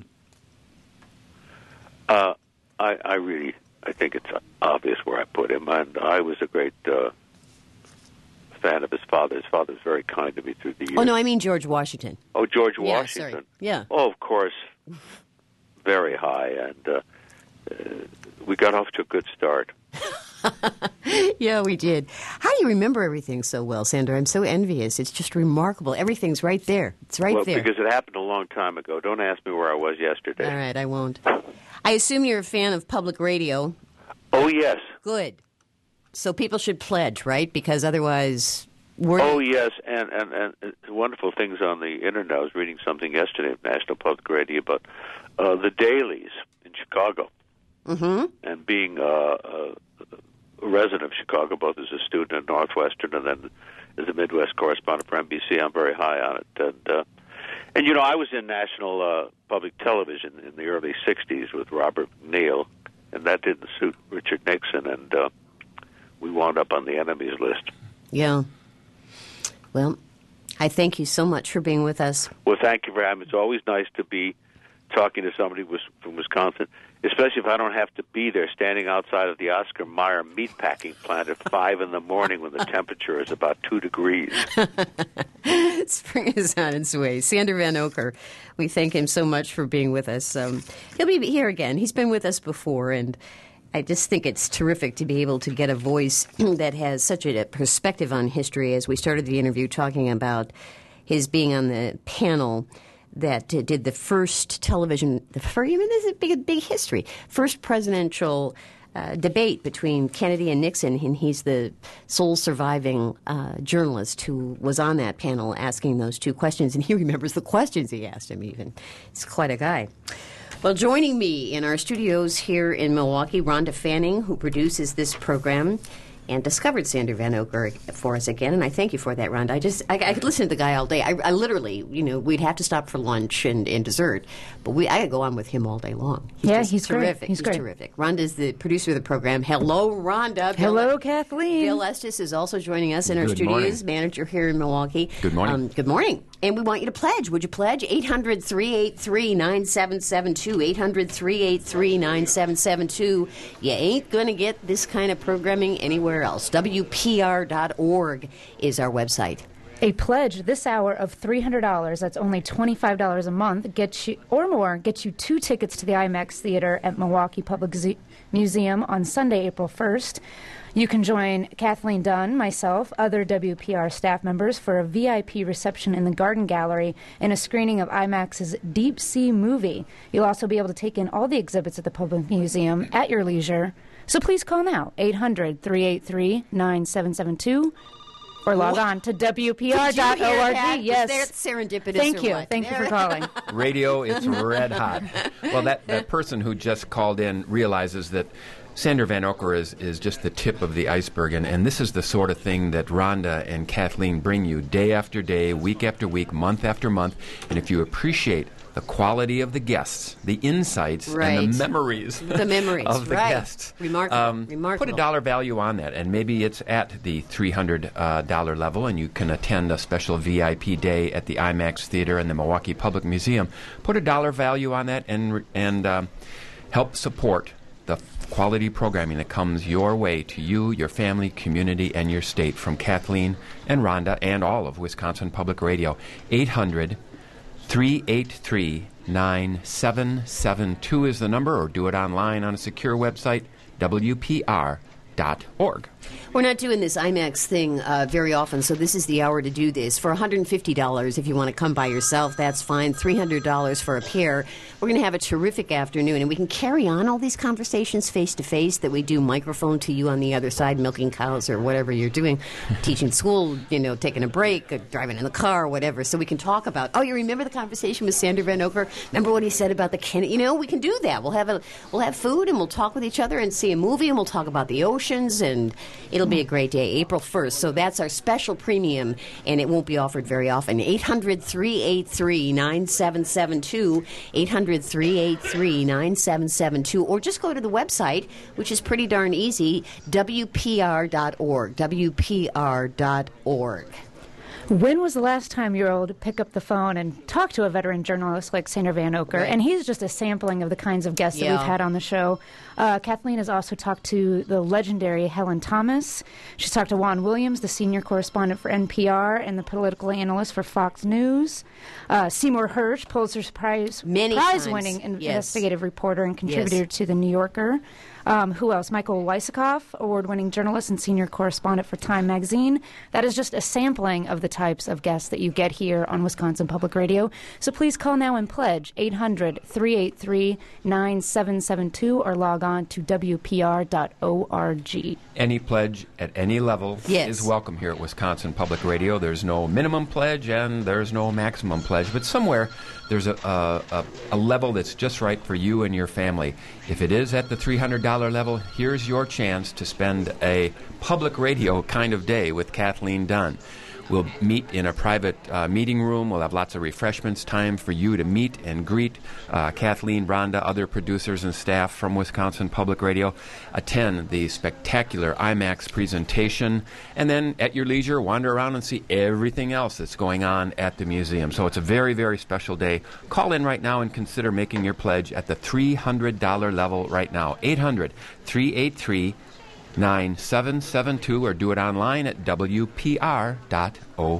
Uh, I, I really, I think it's obvious where I put him. And I was a great uh, fan of his father. His father was very kind to me through the years. Oh, no, I mean George Washington. Oh, George Yeah, Washington. sorry. Yeah. Oh, of course, very high. And uh, uh, we got off to a good start. Yeah, we did. How do you remember everything so well, Sandra? I'm so envious. It's just remarkable. Everything's right there. It's right well, there. because it happened a long time ago. Don't ask me where I was yesterday. All right, I won't. I assume you're a fan of public radio. Oh, yes. Good. So people should pledge, right? Because otherwise, we're... Oh, yes, and, and, and uh, wonderful things on the Internet. I was reading something yesterday at National Public Radio about uh, the dailies in Chicago. Mm-hmm. And being uh, a, a resident of Chicago, both as a student at Northwestern and then as a Midwest correspondent for N B C, I'm very high on it. And, uh, and you know, I was in national uh, public television in the early sixties with Robert McNeil, and that didn't suit Richard Nixon, and uh, we wound up on the enemies list. Yeah. Well, I thank you so much for being with us. Well, thank you for having me. It's always nice to be talking to somebody who was from Wisconsin, especially if I don't have to be there standing outside of the Oscar Mayer meatpacking plant at five in the morning when the temperature is about two degrees. Spring is on its way. Sander Van Oker, we thank him so much for being with us. Um, he'll be here again. He's been with us before, and I just think it's terrific to be able to get a voice that has such a perspective on history. As we started the interview talking about his being on the panel that uh, did the first television, the first, I mean, this is a big, big history, first presidential uh, debate between Kennedy and Nixon, and he's the sole surviving uh, journalist who was on that panel asking those two questions, and he remembers the questions he asked him even. He's quite a guy. Well, joining me in our studios here in Milwaukee, Rhonda Fanning, who produces this program and discovered Sander Van Oker for us again, and I thank you for that, Rhonda. I just, I, I could listen to the guy all day. I, I literally, you know, we'd have to stop for lunch and, and dessert, but we, I could go on with him all day long. He's yeah, just he's terrific. great. He's, he's great. terrific. Rhonda's the producer of the program. Hello, Rhonda. Hello, Bill, Kathleen. Bill Estes is also joining us in our Good studios, morning. manager here in Milwaukee. Good morning. Um, good morning. And we want you to pledge. Would you pledge? eight hundred, three eight three, nine seven seven two. eight hundred, three eight three, nine seven seven two. You ain't going to get this kind of programming anywhere else. W P R dot org is our website. A pledge this hour of three hundred dollars, that's only twenty-five dollars a month, gets you, or more, gets you two tickets to the IMAX Theater at Milwaukee Public Z- Museum on Sunday, April first. You can join Kathleen Dunn, myself, other W P R staff members for a V I P reception in the Garden Gallery and a screening of IMAX's Deep Sea movie. You'll also be able to take in all the exhibits at the Public Museum at your leisure. So please call now, eight hundred, three eight three, nine seven seven two, or log on to W P R dot org. Yes. That's serendipitous. Thank or you. what? Thank you for calling. Radio, it's red hot. Well, that, that person who just called in realizes that Sander Van Oker is, is just the tip of the iceberg, and, and this is the sort of thing that Rhonda and Kathleen bring you day after day, week after week, month after month. And if you appreciate the quality of the guests, the insights, Right. and the memories, The memories, of the right. guests, Remarkable, um, remarkable. put a dollar value on that, and maybe it's at the three hundred dollars uh, level, and you can attend a special V I P day at the IMAX Theater and the Milwaukee Public Museum. Put a dollar value on that, and and um, help support the quality programming that comes your way to you, your family, community, and your state from Kathleen and Rhonda and all of Wisconsin Public Radio. eight hundred, three eight three, nine seven seven two is the number, or do it online on a secure website, W P R dot org. We're not doing this IMAX thing uh, very often, so this is the hour to do this. For one hundred fifty dollars, if you want to come by yourself, that's fine. three hundred dollars for a pair. We're going to have a terrific afternoon, and we can carry on all these conversations face-to-face that we do microphone to you on the other side, milking cows or whatever you're doing, teaching school, you know, taking a break, uh, driving in the car, whatever. So we can talk about, oh, you remember the conversation with Sander Van Oker? Remember what he said about the Kennedy? You know, we can do that. We'll have a we'll have food, and we'll talk with each other and see a movie, and we'll talk about the oceans, and it'll be a great day, April first. So that's our special premium, and it won't be offered very often. eight hundred, three eight three, nine seven seven two, eight hundred, three eight three, nine seven seven two, or just go to the website, which is pretty darn easy, W P R dot org, W P R dot org. When was the last time you were able to pick up the phone and talk to a veteran journalist like Sander Van Oker? Right. And he's just a sampling of the kinds of guests Yeah. that we've had on the show. Uh, Kathleen has also talked to the legendary Helen Thomas. She's talked to Juan Williams, the senior correspondent for N P R and the political analyst for Fox News. Uh, Seymour Hersh, Pulitzer Prize, Many Prize-winning times. in- Yes. investigative reporter and contributor Yes. to The New Yorker. Um, who else? Michael Weisakoff, award-winning journalist and senior correspondent for Time magazine. That is just a sampling of the types of guests that you get here on Wisconsin Public Radio. So please call now and pledge eight hundred, three eight three, nine seven seven two or log on to W P R dot org. Any pledge at any level Yes. is welcome here at Wisconsin Public Radio. There's no minimum pledge and there's no maximum pledge, but somewhere there's a, a, a, a level that's just right for you and your family. If it is at the three hundred dollars level, here's your chance to spend a public radio kind of day with Kathleen Dunn. We'll meet in a private uh, meeting room. We'll have lots of refreshments, time for you to meet and greet uh, Kathleen, Rhonda, other producers and staff from Wisconsin Public Radio. Attend the spectacular IMAX presentation, and then at your leisure, wander around and see everything else that's going on at the museum. So it's a very, very special day. Call in right now and consider making your pledge at the three hundred dollars level right now. eight hundred, three eight three, nine seven seven two or do it online at W P R dot org.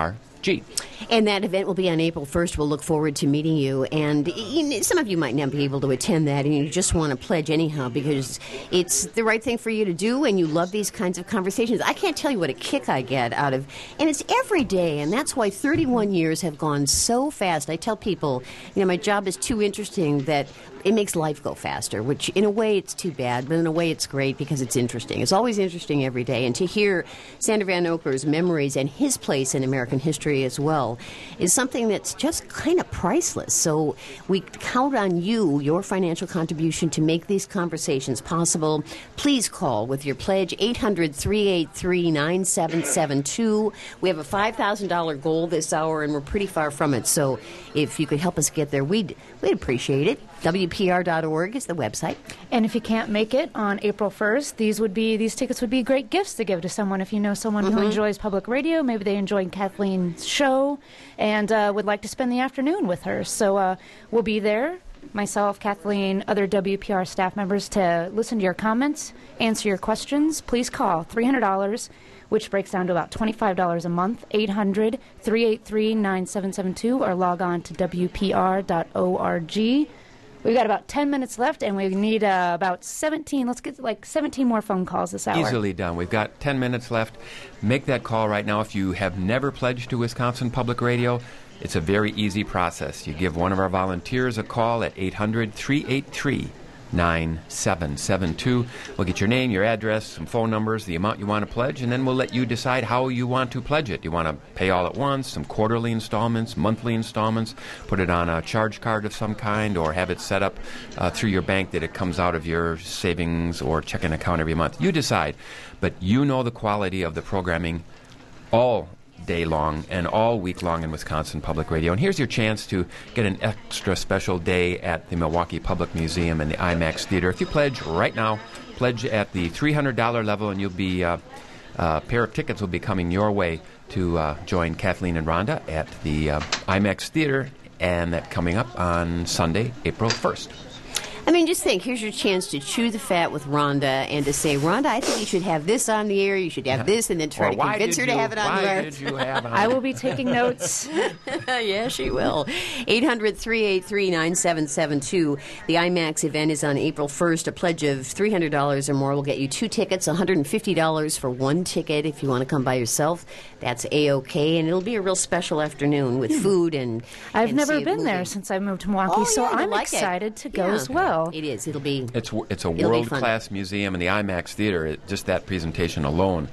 And that event will be on April first. We'll look forward to meeting you. And you know, some of you might not be able to attend that, and you just want to pledge anyhow because it's the right thing for you to do, and you love these kinds of conversations. I can't tell you what a kick I get out of, and it's every day, and that's why thirty-one years have gone so fast. I tell people, you know, my job is too interesting that it makes life go faster, which in a way it's too bad, but in a way it's great because it's interesting. It's always interesting every day. And to hear Sander Van Oker's memories and his place in American history as well is something that's just kind of priceless. So we count on you, your financial contribution, to make these conversations possible. Please call with your pledge, eight hundred, three eight three, nine seven seven two. We have a five thousand dollars goal this hour, and we're pretty far from it. So if you could help us get there, we'd, we'd appreciate it. W P R dot org is the website. And if you can't make it on April first, these would be these tickets would be great gifts to give to someone. If you know someone Mm-hmm. who enjoys public radio, maybe they enjoy Kathleen's show and uh, would like to spend the afternoon with her. So uh, we'll be there, myself, Kathleen, other W P R staff members, to listen to your comments, answer your questions. Please call three hundred dollars, which breaks down to about twenty-five dollars a month, eight hundred, three eight three, nine seven seven two, or log on to W P R dot org. We've got about ten minutes left, and we need uh, about seventeen. Let's get like seventeen more phone calls this hour. Easily done. We've got ten minutes left. Make that call right now. If you have never pledged to Wisconsin Public Radio, it's a very easy process. You give one of our volunteers a call at eight hundred, three eight three, nine seven seven two. We'll get your name, your address, some phone numbers, the amount you want to pledge, and then we'll let you decide how you want to pledge it. You want to pay all at once, some quarterly installments, monthly installments, put it on a charge card of some kind, or have it set up uh, through your bank that it comes out of your savings or checking account every month. You decide. But you know the quality of the programming all day long and all week long in Wisconsin Public Radio. And here's your chance to get an extra special day at the Milwaukee Public Museum and the IMAX Theater. If you pledge right now, pledge at the three hundred dollars level, and you'll be uh, a pair of tickets will be coming your way to uh, join Kathleen and Rhonda at the uh, IMAX Theater, and that coming up on Sunday, April first. I mean, just think, here's your chance to chew the fat with Rhonda and to say, Rhonda, I think you should have this on the air, you should have this, and then try Or to why convince her did to you- have it on why the air. did you have it on I will be taking notes. Yeah, she will. eight hundred, three eight three, nine seven seven two. The IMAX event is on April first. A pledge of three hundred dollars or more will get you two tickets, one hundred fifty dollars for one ticket if you want to come by yourself. That's A-OK, and it'll be a real special afternoon with food and I've and never see a been movie. there since I moved to Milwaukee, Oh, so yeah, you'll I'm like it. excited to go Yeah. as well. It is. It'll be... It's it's a It'll be world fun. class museum, and the IMAX theater. It, just that presentation alone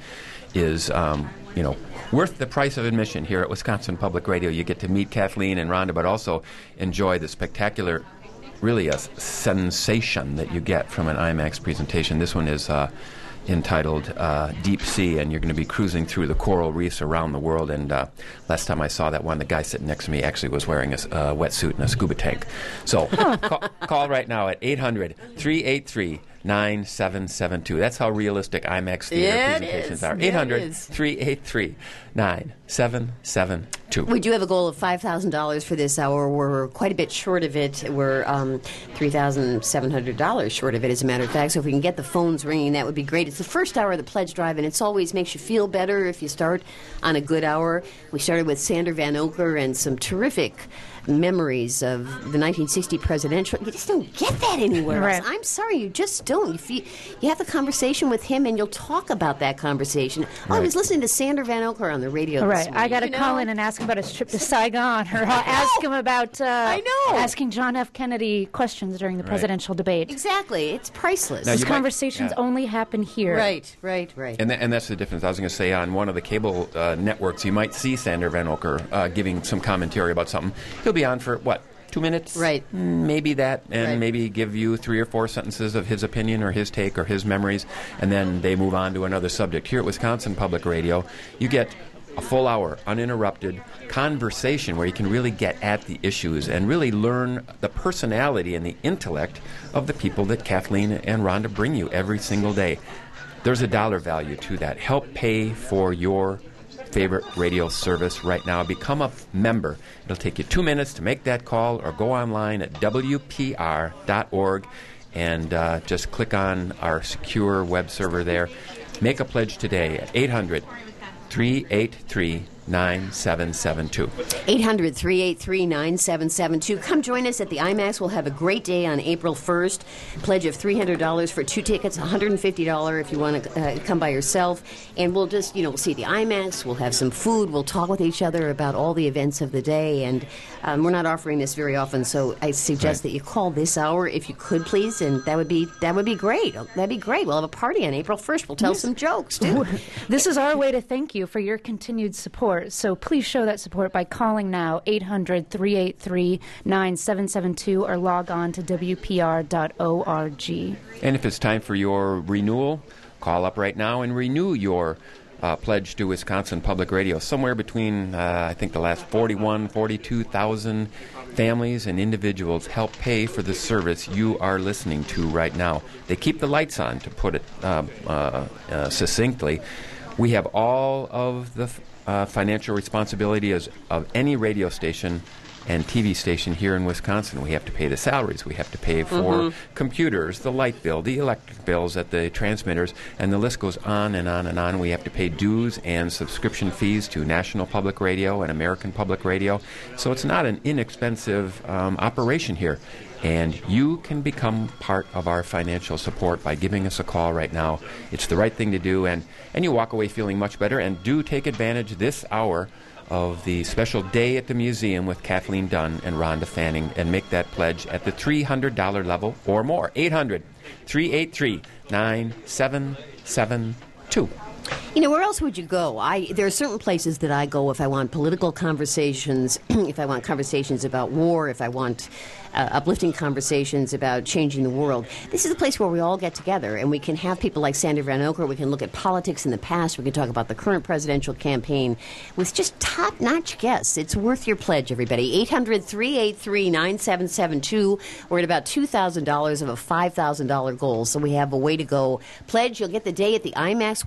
is um, you know worth the price of admission here at Wisconsin Public Radio. You get to meet Kathleen and Rhonda, but also enjoy the spectacular, really a s- sensation that you get from an IMAX presentation. This one is uh, entitled uh, Deep Sea, and you're going to be cruising through the coral reefs around the world. And uh, last time I saw that one, the guy sitting next to me actually was wearing a s- uh, wetsuit and a scuba tank. So call, call right now at eight hundred, three eight three, nine seven seven two. That's how realistic IMAX theater Yeah, it presentations is. are. Yeah, it eight hundred, is. three eight three, nine seven seven two. We do have a goal of five thousand dollars for this hour. We're quite a bit short of it. We're um, three thousand seven hundred dollars short of it, as a matter of fact. So if we can get the phones ringing, that would be great. It's the first hour of the pledge drive, and it's always makes you feel better if you start on a good hour. We started with Sander Van Oker and some terrific memories of the nineteen sixty presidential. You just don't get that anywhere Right. else. I'm sorry, you just don't. You, feel, you have the conversation with him, and you'll talk about that conversation. Oh, I was listening to Sander Van Oker on the radio this Right. morning. I got to you know? call in and ask him about his trip to Saigon, or I'll ask him about uh, I know. asking John F. Kennedy questions during the Right. presidential debate. Exactly. It's priceless. Now, These you might- conversations yeah. only happen here. Right, right, right. And, tha- and that's the difference. I was going to say on one of the cable uh, networks, you might see Sander Van Oker uh, giving some commentary about something. He'll be on for, what, two minutes? Right. Mm, Maybe that, and Right. maybe give you three or four sentences of his opinion or his take or his memories, and then they move on to another subject. Here at Wisconsin Public Radio, you get a full hour, uninterrupted conversation where you can really get at the issues and really learn the personality and the intellect of the people that Kathleen and Rhonda bring you every single day. There's a dollar value to that. Help pay for your favorite radio service right now. Become a member. It'll take you two minutes to make that call, or go online at W P R dot org and uh, just click on our secure web server there. Make a pledge today at eight hundred, three eight three, nine seven seven two. eight hundred, three eight three, nine seven seven two. Come join us at the IMAX. We'll have a great day on April first. Pledge of three hundred dollars for two tickets, one hundred fifty dollars if you want to uh, come by yourself. And we'll just, you know, see the IMAX. We'll have some food. We'll talk with each other about all the events of the day. And um, we're not offering this very often, so I suggest Right. that you call this hour if you could, please. And that would be that would be great. That'd be great. We'll have a party on April first. We'll tell some jokes, too. This is our way to thank you for your continued support. So please show that support by calling now, eight hundred, three eight three, nine seven seven two, or log on to W P R dot org. And if it's time for your renewal, call up right now and renew your uh, pledge to Wisconsin Public Radio. Somewhere between, uh, I think, the last forty-one, forty-two thousand families and individuals help pay for the service you are listening to right now. They keep the lights on, to put it uh, uh, uh, succinctly. We have all of the uh, financial responsibility as, of any radio station and T V station here in Wisconsin. We have to pay the salaries. We have to pay for computers, the light bill, the electric bills at the transmitters, and the list goes on and on and on. We have to pay dues and subscription fees to National Public Radio and American Public Radio. So it's not an inexpensive um, operation here. And you can become part of our financial support by giving us a call right now. It's the right thing to do, and, and you walk away feeling much better. And do take advantage this hour of the special Day at the Museum with Kathleen Dunn and Rhonda Fanning, and make that pledge at the three hundred dollars level or more. eight hundred, three eight three, nine seven seven two. You know, where else would you go? I there are certain places that I go if I want political conversations, if I want conversations about war, if I want uh, uplifting conversations about changing the world. This is a place where we all get together and we can have people like Sander Van Oker. We can look at politics in the past. We can talk about the current presidential campaign with just top-notch guests. It's worth your pledge, everybody. eight hundred, three eight three, nine seven seven two. We're at about two thousand dollars of a five thousand dollars goal, so we have a way to go. Pledge, you'll get the day at the IMAX with us, which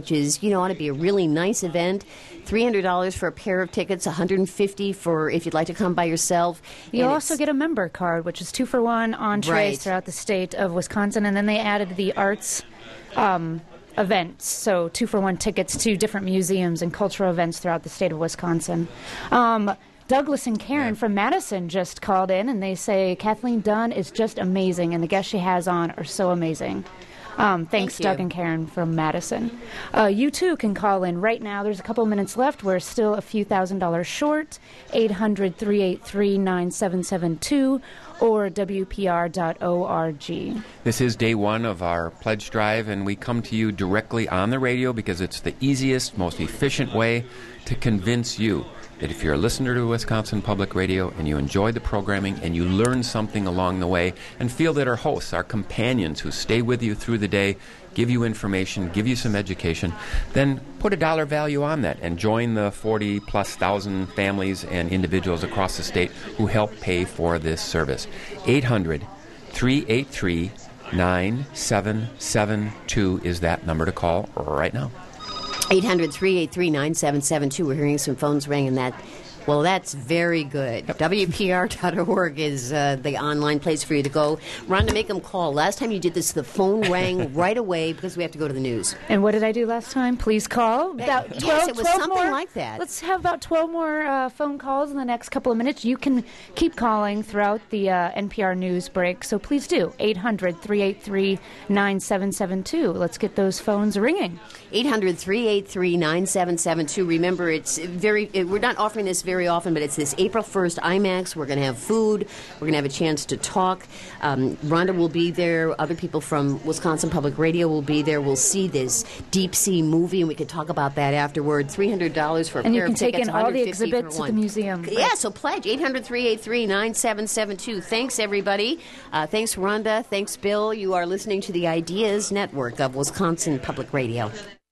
which is, you know, ought to be a really nice event. three hundred dollars for a pair of tickets, one hundred fifty dollars for if you'd like to come by yourself. You And also it's- get a member card, which is two for one entrees Right. throughout the state of Wisconsin, and then they added the arts um, events, so two for one tickets to different museums and cultural events throughout the state of Wisconsin. Um, Douglas and Karen from Madison just called in, and they say Kathleen Dunn is just amazing, and the guests she has on are so amazing. Um, thanks, Thank you. Doug and Karen from Madison. Uh, you too can call in right now. There's a couple minutes left. We're still a few thousand dollars short. eight hundred, three eight three, nine seven seven two or W P R dot org. This is day one of our pledge drive, and we come to you directly on the radio because it's the easiest, most efficient way to convince you that if you're a listener to Wisconsin Public Radio and you enjoy the programming and you learn something along the way and feel that our hosts, our companions who stay with you through the day, give you information, give you some education, then put a dollar value on that and join the forty plus thousand families and individuals across the state who help pay for this service. eight hundred, three eight three, nine seven seven two is that number to call right now. eight hundred, three eight three, nine seven seven two. We're hearing some phones ring, and that, well, that's very good. W P R dot org is uh, the online place for you to go. Rhonda, make them call. Last time you did this, the phone rang right away because we have to go to the news. And what did I do last time? Please call. About Yes, twelve, it was twelve something more. like that. Let's have about twelve more uh, phone calls in the next couple of minutes. You can keep calling throughout the uh, N P R news break, so please do. eight hundred, three eight three, nine seven seven two. Let's get those phones ringing. eight hundred, three eight three, nine seven seven two. Remember, it's very, it, we're not offering this very often, but it's this April first IMAX. We're going to have food. We're going to have a chance to talk. Um, Rhonda will be there. Other people from Wisconsin Public Radio will be there. We'll see this deep sea movie, and we can talk about that afterward. three hundred dollars for a And you pair can of take tickets, in all the one hundred fifty for exhibits at one. the museum. Yeah, so pledge. eight hundred, three eight three, nine seven seven two. Thanks, everybody. Uh, thanks, Rhonda. Thanks, Bill. You are listening to the Ideas Network of Wisconsin Public Radio.